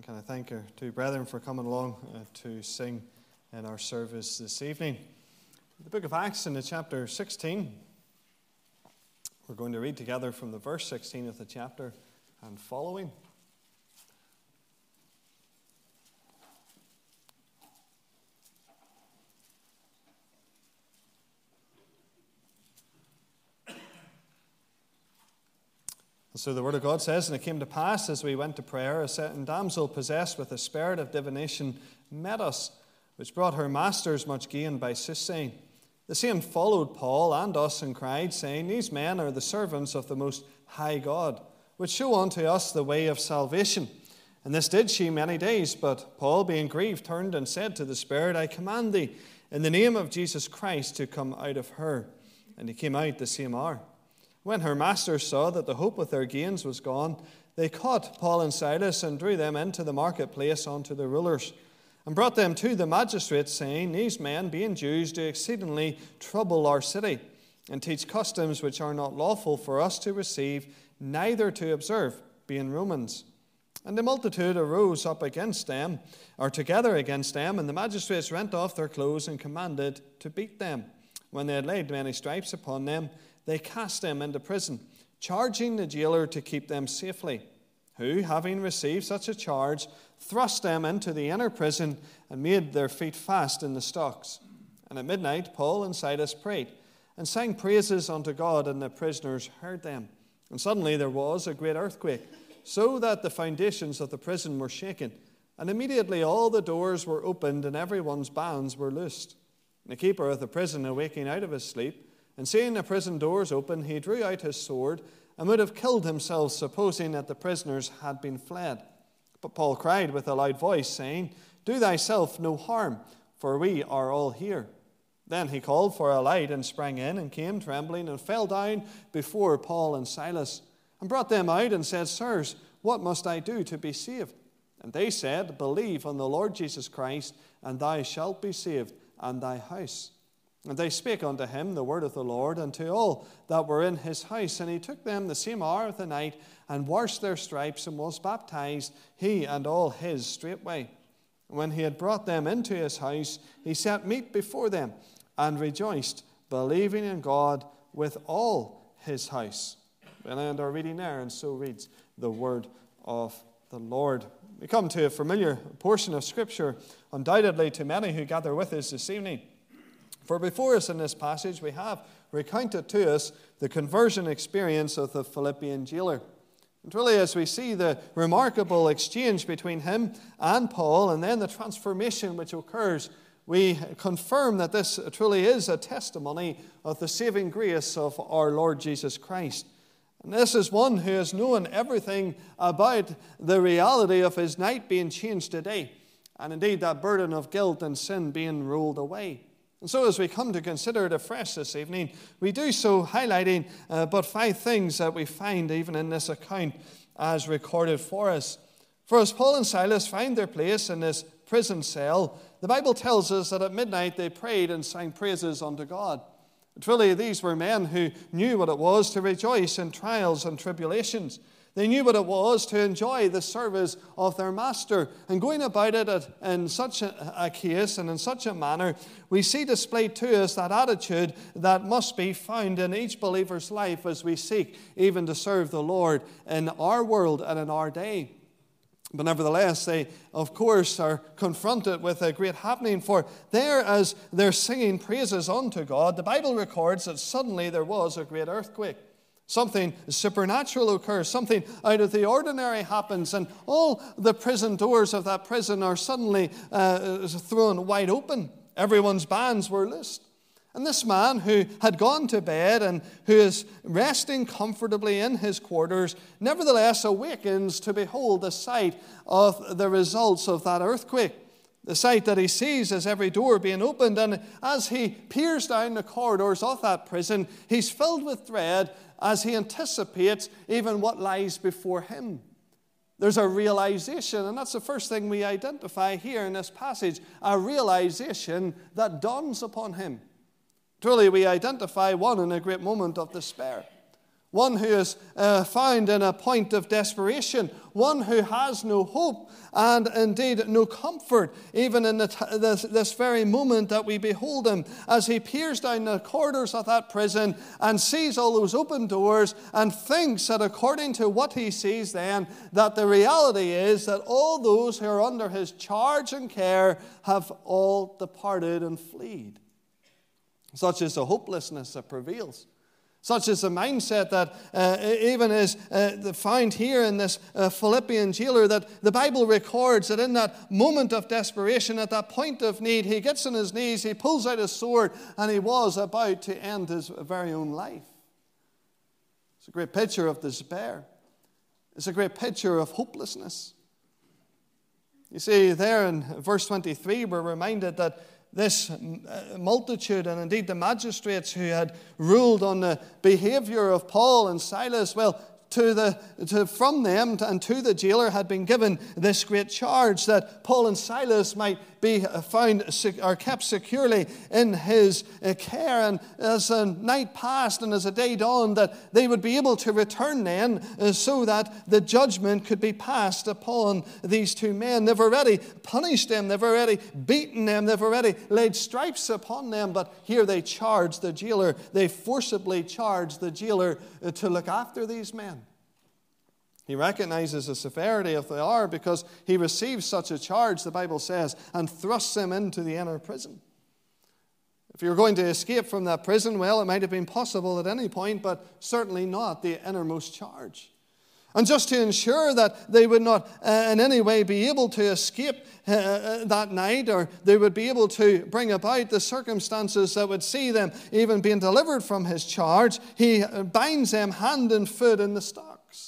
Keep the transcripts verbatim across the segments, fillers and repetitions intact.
Can I thank our two brethren for coming along uh, to sing in our service this evening. The book of Acts in the chapter sixteen. We're going to read together from the verse sixteen of the chapter and following. So the word of God says, "And it came to pass, as we went to prayer, a certain damsel possessed with a spirit of divination met us, which brought her masters much gain by soothsaying. The same followed Paul and us, and cried, saying, These men are the servants of the Most High God, which show unto us the way of salvation. And this did she many days. But Paul, being grieved, turned and said to the spirit, I command thee, in the name of Jesus Christ, to come out of her. And he came out the same hour. When her masters saw that the hope of their gains was gone, they caught Paul and Silas and drew them into the marketplace unto the rulers, and brought them to the magistrates, saying, These men, being Jews, do exceedingly trouble our city, and teach customs which are not lawful for us to receive, neither to observe, being Romans. And the multitude arose up against them, or together against them, and the magistrates rent off their clothes and commanded to beat them. When they had laid many stripes upon them, they cast them into prison, charging the jailer to keep them safely, who, having received such a charge, thrust them into the inner prison and made their feet fast in the stocks. And at midnight Paul and Silas prayed, and sang praises unto God, and the prisoners heard them. And suddenly there was a great earthquake, so that the foundations of the prison were shaken, and immediately all the doors were opened, and every one's bands were loosed. And the keeper of the prison, awaking out of his sleep, and seeing the prison doors open, he drew out his sword, and would have killed himself, supposing that the prisoners had been fled. But Paul cried with a loud voice, saying, Do thyself no harm, for we are all here. Then he called for a light, and sprang in, and came trembling, and fell down before Paul and Silas, and brought them out, and said, Sirs, what must I do to be saved? And they said, Believe on the Lord Jesus Christ, and thou shalt be saved, and thy house. And they spake unto him the word of the Lord, and to all that were in his house. And he took them the same hour of the night, and washed their stripes, and was baptized, he and all his straightway. And when he had brought them into his house, he set meat before them, and rejoiced, believing in God with all his house. We'll end our reading there, and so reads the word of the Lord. We come to a familiar portion of Scripture, undoubtedly to many who gather with us this evening. For before us in this passage, we have recounted to us the conversion experience of the Philippian jailer. And really, as we see the remarkable exchange between him and Paul, and then the transformation which occurs, we confirm that this truly is a testimony of the saving grace of our Lord Jesus Christ. And this is one who has known everything about the reality of his night being changed today, and indeed that burden of guilt and sin being rolled away. And so as we come to consider it afresh this evening, we do so highlighting uh, but five things that we find even in this account as recorded for us. For as Paul and Silas find their place in this prison cell, the Bible tells us that at midnight they prayed and sang praises unto God. Truly, these were men who knew what it was to rejoice in trials and tribulations. They knew what it was to enjoy the service of their master. And going about it in such a case and in such a manner, we see displayed to us that attitude that must be found in each believer's life as we seek even to serve the Lord in our world and in our day. But nevertheless, they, of course, are confronted with a great happening. For there, as they're singing praises unto God, the Bible records that suddenly there was a great earthquake. Something supernatural occurs, something out of the ordinary happens, and all the prison doors of that prison are suddenly uh, thrown wide open. Everyone's bands were loosed. And this man who had gone to bed and who is resting comfortably in his quarters, nevertheless awakens to behold the sight of the results of that earthquake. The sight that he sees is every door being opened, and as he peers down the corridors of that prison, he's filled with dread as he anticipates even what lies before him. There's a realization, and that's the first thing we identify here in this passage, a realization that dawns upon him. Truly, we identify one in a great moment of despair. one who is uh, found in a point of desperation, one who has no hope and indeed no comfort, even in the t- this, this very moment that we behold him as he peers down the corridors of that prison and sees all those open doors and thinks that according to what he sees then, that the reality is that all those who are under his charge and care have all departed and fled. Such is the hopelessness that prevails. Such is the mindset that uh, even is uh, found here in this uh, Philippian jailer, that the Bible records that in that moment of desperation, at that point of need, he gets on his knees, he pulls out his sword, and he was about to end his very own life. It's a great picture of despair. It's a great picture of hopelessness. You see, there in verse twenty-three, we're reminded that this multitude, and indeed the magistrates who had ruled on the behavior of Paul and Silas, well, to the, to, from them and to the jailer had been given this great charge that Paul and Silas might be found or kept securely in his care. And as a night passed and as a day dawned, that they would be able to return then so that the judgment could be passed upon these two men. They've already punished them. They've already beaten them. They've already laid stripes upon them. But here they charge the jailer. They forcibly charge the jailer to look after these men. He recognizes the severity of the hour because he receives such a charge, the Bible says, and thrusts him into the inner prison. If you're going to escape from that prison, well, it might have been possible at any point, but certainly not the innermost charge. And just to ensure that they would not uh, in any way be able to escape uh, uh, that night, or they would be able to bring about the circumstances that would see them even being delivered from his charge, he binds them hand and foot in the stocks.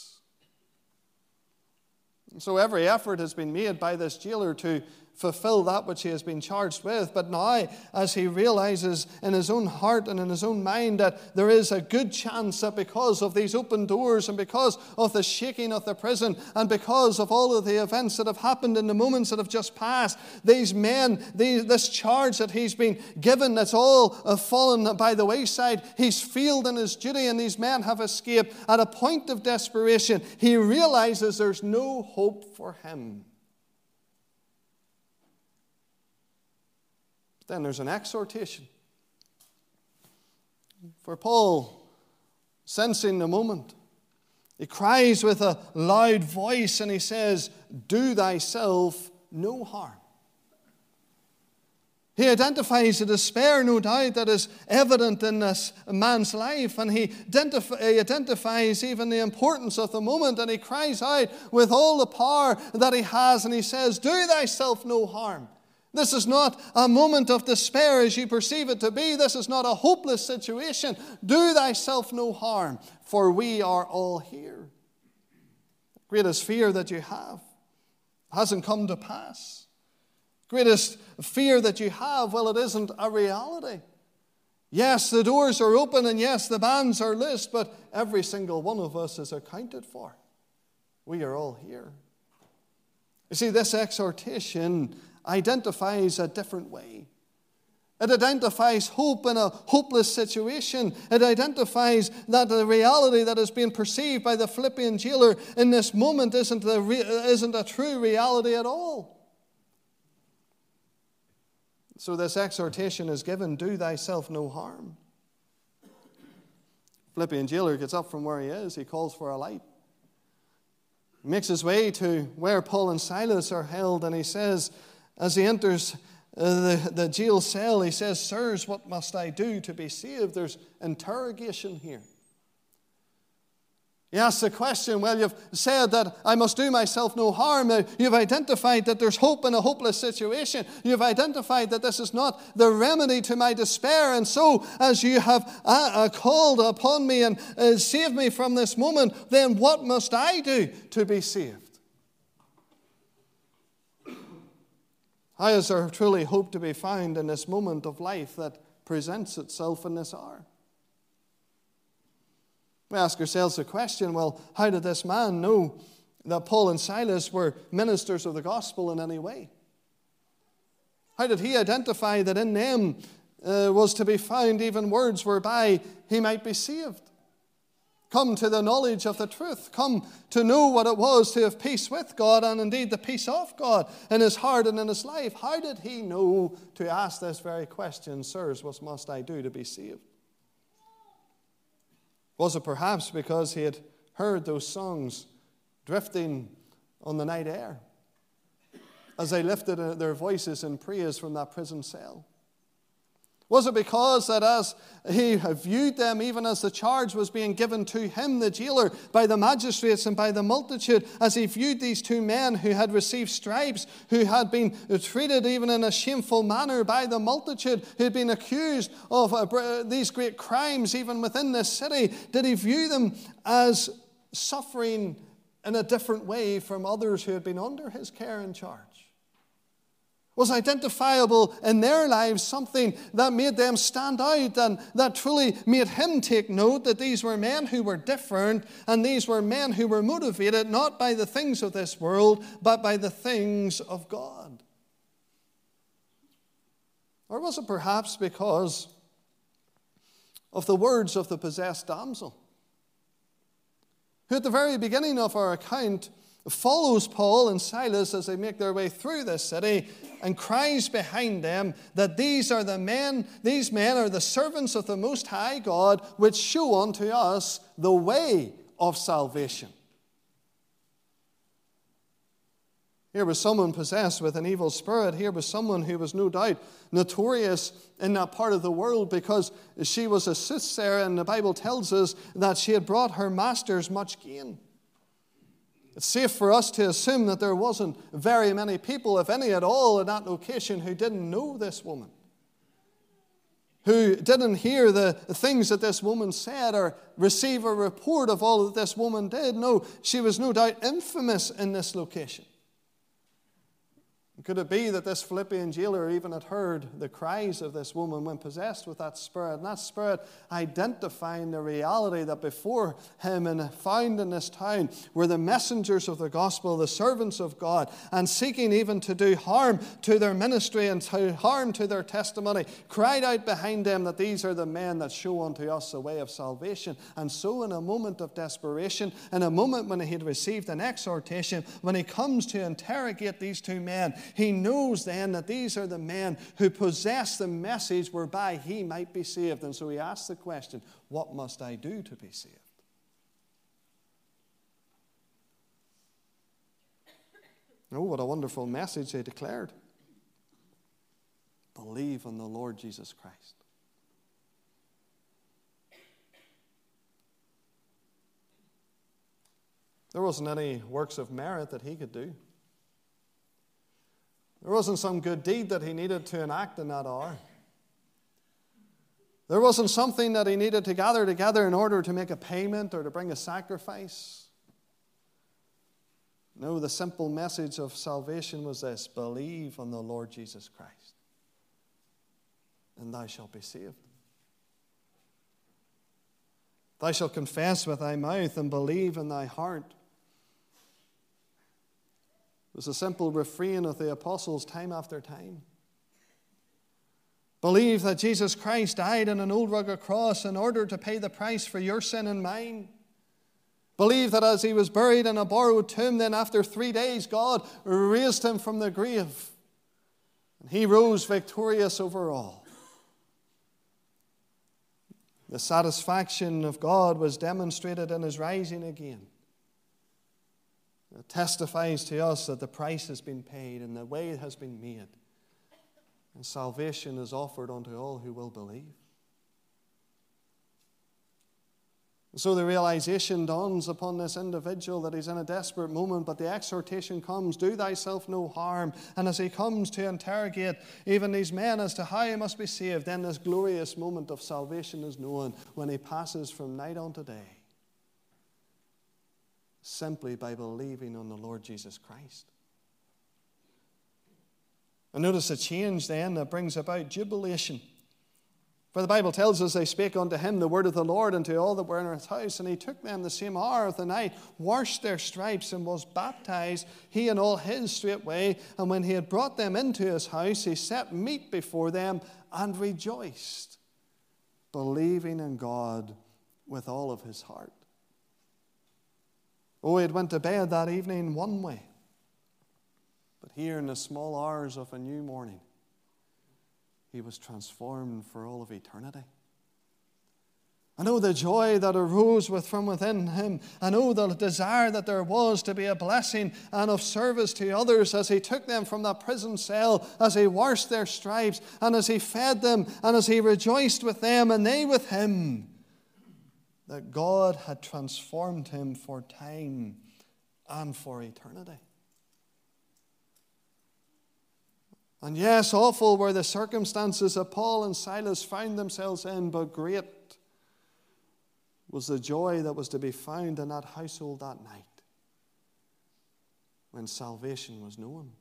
So every effort has been made by this jailer to fulfill that which he has been charged with. But now, as he realizes in his own heart and in his own mind that there is a good chance that because of these open doors and because of the shaking of the prison and because of all of the events that have happened in the moments that have just passed, these men, these, this charge that he's been given, that's all uh, fallen by the wayside, he's failed in his duty and these men have escaped. At a point of desperation, he realizes there's no hope for him. Then there's an exhortation. For Paul, sensing the moment, he cries with a loud voice and he says, "Do thyself no harm." He identifies the despair, no doubt, that is evident in this man's life, and he, identif- he identifies even the importance of the moment, and he cries out with all the power that he has, and he says, "Do thyself no harm." This is not a moment of despair as you perceive it to be. This is not a hopeless situation. Do thyself no harm, for we are all here. The greatest fear that you have hasn't come to pass. Greatest fear that you have, well, it isn't a reality. Yes, the doors are open and yes, the bands are loosed, but every single one of us is accounted for. We are all here. You see, this exhortation identifies a different way. It identifies hope in a hopeless situation. It identifies that the reality that is being perceived by the Philippian jailer in this moment isn't a, re- isn't a true reality at all. So this exhortation is given, "Do thyself no harm." Philippian jailer gets up from where he is. He calls for a light. He makes his way to where Paul and Silas are held, and he says, as he enters uh, the, the jail cell, he says, "Sirs, what must I do to be saved?" There's interrogation here. He asks the question, well, you've said that I must do myself no harm. You've identified that there's hope in a hopeless situation. You've identified that this is not the remedy to my despair. And so, as you have uh, uh, called upon me and uh, saved me from this moment, then what must I do to be saved? How is there truly hope to be found in this moment of life that presents itself in this hour? We ask ourselves the question, well, how did this man know that Paul and Silas were ministers of the gospel in any way? How did he identify that in them uh, was to be found even words whereby he might be saved? come to the knowledge of the truth, come to know what it was to have peace with God and indeed the peace of God in his heart and in his life. How did he know to ask this very question, sirs, what must I do to be saved? Was it perhaps because he had heard those songs drifting on the night air as they lifted their voices in praise from that prison cell? Was it because that as he viewed them, even as the charge was being given to him, the jailer, by the magistrates and by the multitude, as he viewed these two men who had received stripes, who had been treated even in a shameful manner by the multitude, who had been accused of uh, these great crimes even within this city, did he view them as suffering in a different way from others who had been under his care and charge? Was identifiable in their lives something that made them stand out and that truly made him take note that these were men who were different and these were men who were motivated not by the things of this world but by the things of God? Or was it perhaps because of the words of the possessed damsel, who at the very beginning of our account follows Paul and Silas as they make their way through this city and cries behind them that these are the men, these men are the servants of the Most High God, which show unto us the way of salvation. Here was someone possessed with an evil spirit. Here was someone who was no doubt notorious in that part of the world because she was a soothsayer, and the Bible tells us that she had brought her masters much gain. It's safe for us to assume that there wasn't very many people, if any at all, in that location who didn't know this woman, who didn't hear the things that this woman said or receive a report of all that this woman did. No, she was no doubt infamous in this location. Could it be that this Philippian jailer even had heard the cries of this woman when possessed with that spirit, and that spirit identifying the reality that before him and found in this town were the messengers of the gospel, the servants of God, and seeking even to do harm to their ministry and to harm to their testimony, cried out behind them that these are the men that show unto us the way of salvation. And so in a moment of desperation, in a moment when he had received an exhortation, when he comes to interrogate these two men, he knows then that these are the men who possess the message whereby he might be saved. And so he asks the question, what must I do to be saved? Oh, what a wonderful message they declared. Believe on the Lord Jesus Christ. There wasn't any works of merit that he could do. There wasn't some good deed that he needed to enact in that hour. There wasn't something that he needed to gather together in order to make a payment or to bring a sacrifice. No, the simple message of salvation was this: believe on the Lord Jesus Christ, and thou shalt be saved. Thou shalt confess with thy mouth and believe in thy heart. It was a simple refrain of the apostles time after time. Believe that Jesus Christ died on an old rugged cross in order to pay the price for your sin and mine. Believe that as he was buried in a borrowed tomb, then after three days God raised him from the grave. And he rose victorious over all. The satisfaction of God was demonstrated in his rising again. It testifies to us that the price has been paid and the way has been made. And salvation is offered unto all who will believe. So the realization dawns upon this individual that he's in a desperate moment, but the exhortation comes, do thyself no harm. And as he comes to interrogate even these men as to how he must be saved, then this glorious moment of salvation is known when he passes from night unto day, simply by believing on the Lord Jesus Christ. And notice a change then that brings about jubilation. For the Bible tells us they spake unto him the word of the Lord and to all that were in his house. And he took them the same hour of the night, washed their stripes, and was baptized, he and all his straightway. And when he had brought them into his house, he set meat before them and rejoiced, believing in God with all of his heart. Oh, he had went to bed that evening one way. But here in the small hours of a new morning, he was transformed for all of eternity. I know the joy that arose with from within him. I know the desire that there was to be a blessing and of service to others as he took them from that prison cell, as he washed their stripes, and as he fed them, and as he rejoiced with them, and they with him. That God had transformed him for time and for eternity. And yes, awful were the circumstances that Paul and Silas found themselves in, but great was the joy that was to be found in that household that night when salvation was known.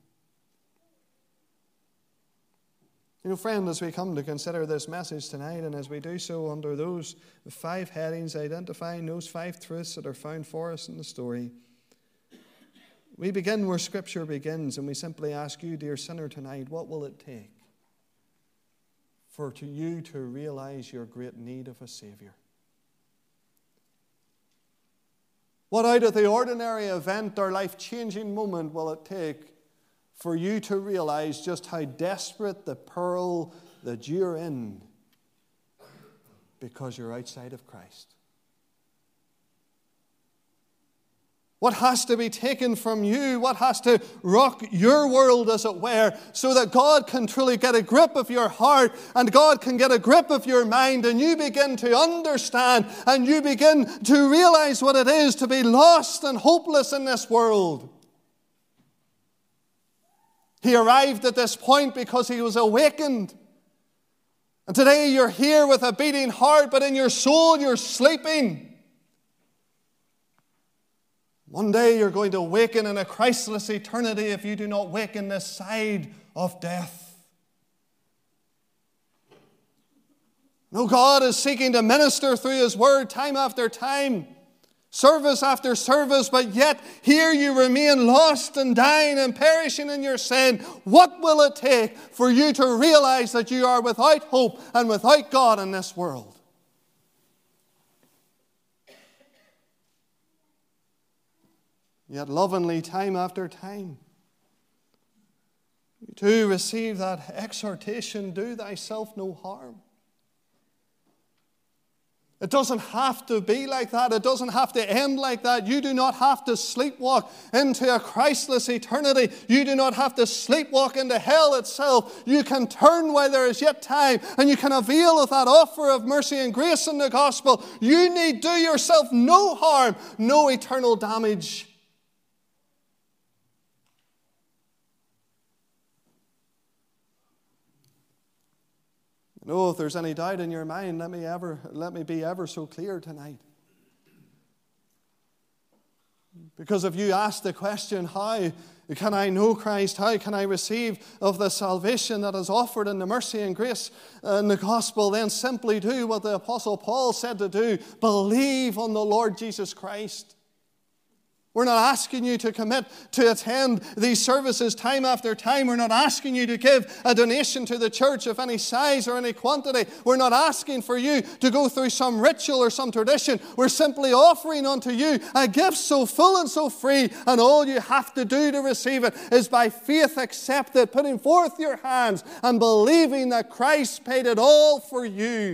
You know, friend, as we come to consider this message tonight, and as we do so under those five headings, identifying those five truths that are found for us in the story, we begin where Scripture begins, and we simply ask you, dear sinner, tonight, what will it take for to you to realize your great need of a Savior? What out of the ordinary event or life-changing moment will it take for you to realize just how desperate the peril that you're in because you're outside of Christ? What has to be taken from you? What has to rock your world, as it were, so that God can truly get a grip of your heart and God can get a grip of your mind, and you begin to understand and you begin to realize what it is to be lost and hopeless in this world? He arrived at this point because he was awakened. And today you're here with a beating heart, but in your soul you're sleeping. One day you're going to awaken in a Christless eternity if you do not waken this side of death. No, God is seeking to minister through His Word time after time, service after service, but yet here you remain lost and dying and perishing in your sin. What will it take for you to realize that you are without hope and without God in this world? Yet lovingly, time after time, you too receive that exhortation, do thyself no harm. It doesn't have to be like that. It doesn't have to end like that. You do not have to sleepwalk into a Christless eternity. You do not have to sleepwalk into hell itself. You can turn while there is yet time, and you can avail of that offer of mercy and grace in the gospel. You need do yourself no harm, no eternal damage. No, if there's any doubt in your mind, let me ever let me be ever so clear tonight. Because if you ask the question, how can I know Christ? How can I receive of the salvation that is offered in the mercy and grace in the gospel? Then simply do what the Apostle Paul said to do. Believe on the Lord Jesus Christ. We're not asking you to commit to attend these services time after time. We're not asking you to give a donation to the church of any size or any quantity. We're not asking for you to go through some ritual or some tradition. We're simply offering unto you a gift so full and so free, and all you have to do to receive it is by faith accept it, putting forth your hands and believing that Christ paid it all for you.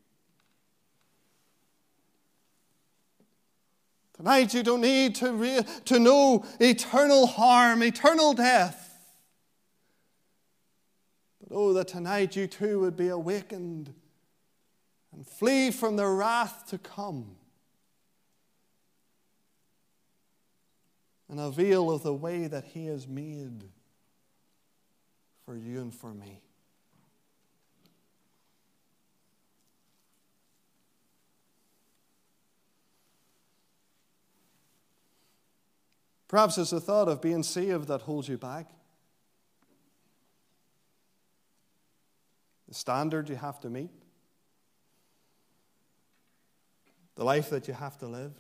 Tonight you don't need to, re- to know eternal harm, eternal death. But oh, that tonight you too would be awakened and flee from the wrath to come and avail of the way that He has made for you and for me. Perhaps it's the thought of being saved that holds you back. The standard you have to meet. The life that you have to live.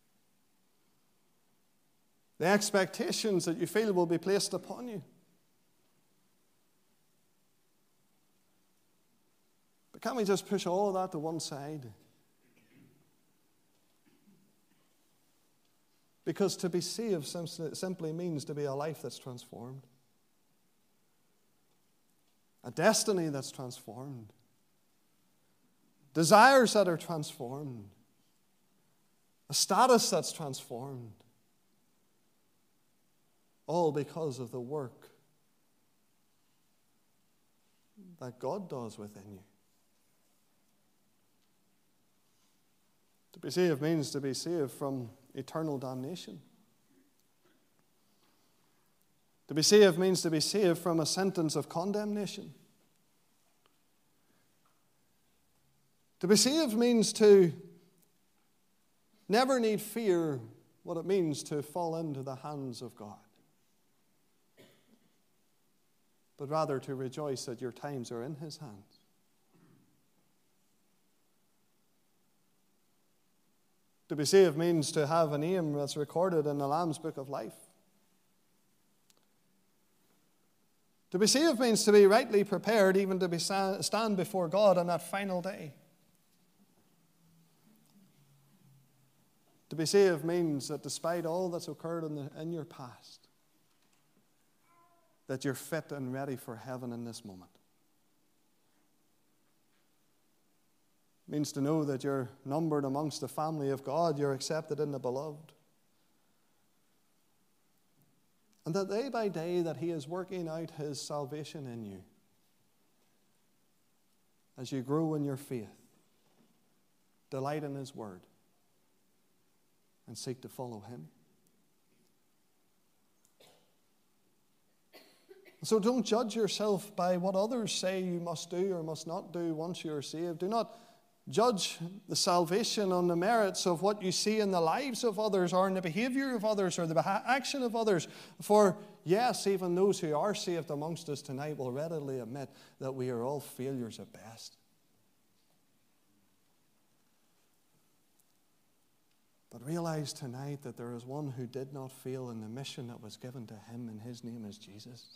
The expectations that you feel will be placed upon you. But can't we just push all of that to one side? Because to be saved simply means to be a life that's transformed. A destiny that's transformed. Desires that are transformed. A status that's transformed. All because of the work that God does within you. To be saved means to be saved from eternal damnation. To be saved means to be saved from a sentence of condemnation. To be saved means to never need fear what it means to fall into the hands of God, but rather to rejoice that your times are in His hands. To be saved means to have a name that's recorded in the Lamb's Book of Life. To be saved means to be rightly prepared even to be stand before God on that final day. To be saved means that despite all that's occurred in, the, in your past, that you're fit and ready for heaven in this moment. It means to know that you're numbered amongst the family of God, you're accepted in the beloved. And that day by day that He is working out His salvation in you as you grow in your faith, delight in His word, and seek to follow Him. So don't judge yourself by what others say you must do or must not do once you are saved. Do not judge the salvation on the merits of what you see in the lives of others or in the behavior of others or the action of others. For yes, even those who are saved amongst us tonight will readily admit that we are all failures at best. But realize tonight that there is one who did not fail in the mission that was given to him, and His name is Jesus.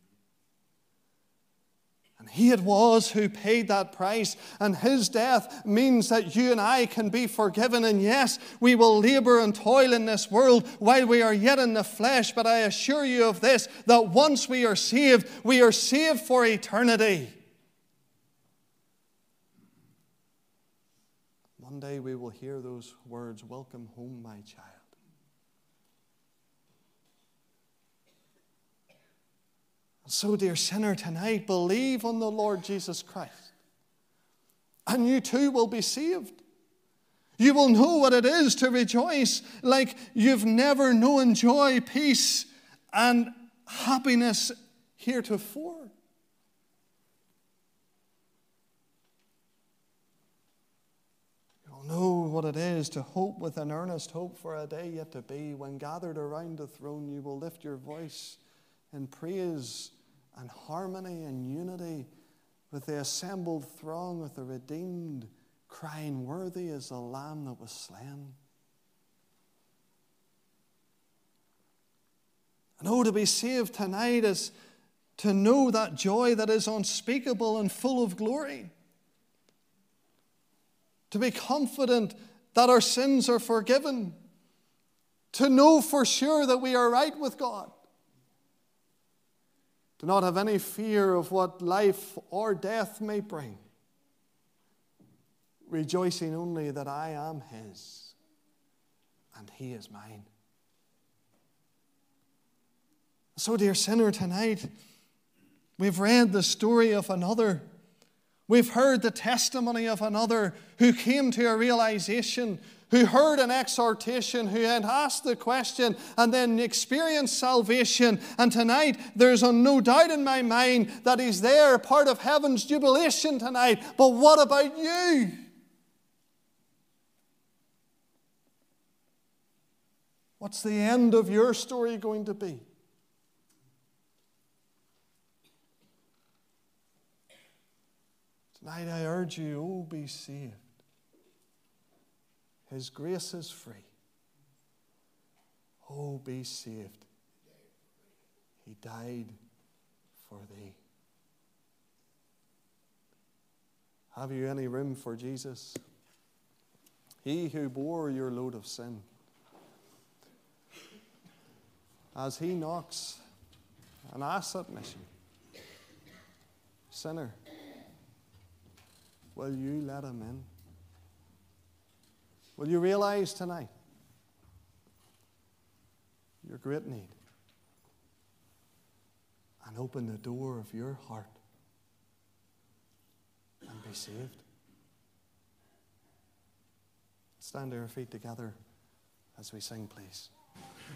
And He it was who paid that price, and His death means that you and I can be forgiven. And yes, we will labor and toil in this world while we are yet in the flesh, but I assure you of this, that once we are saved, we are saved for eternity. One day we will hear those words, "Welcome home, my child." So, dear sinner, tonight, believe on the Lord Jesus Christ, and you too will be saved. You will know what it is to rejoice like you've never known joy, peace, and happiness heretofore. You'll know what it is to hope with an earnest hope for a day yet to be, when gathered around the throne you will lift your voice in praise and harmony and unity with the assembled throng of the redeemed, crying, "Worthy is the Lamb that was slain." And oh, to be saved tonight is to know that joy that is unspeakable and full of glory. To be confident that our sins are forgiven. To know for sure that we are right with God. To not have any fear of what life or death may bring. Rejoicing only that I am His and He is mine. So, dear sinner, tonight we've read the story of another. We've heard the testimony of another who came to a realization, who heard an exhortation, who had asked the question and then experienced salvation. And tonight, there's no doubt in my mind that he's there, part of heaven's jubilation tonight. But what about you? What's the end of your story going to be? Tonight I urge you, oh, be saved. His grace is free. Oh, be saved. He died for thee. Have you any room for Jesus? He who bore your load of sin. as he knocks and asks admission, sinner, will you let him in? Will you realize tonight your great need and open the door of your heart and be saved? Stand to our feet together as we sing, please.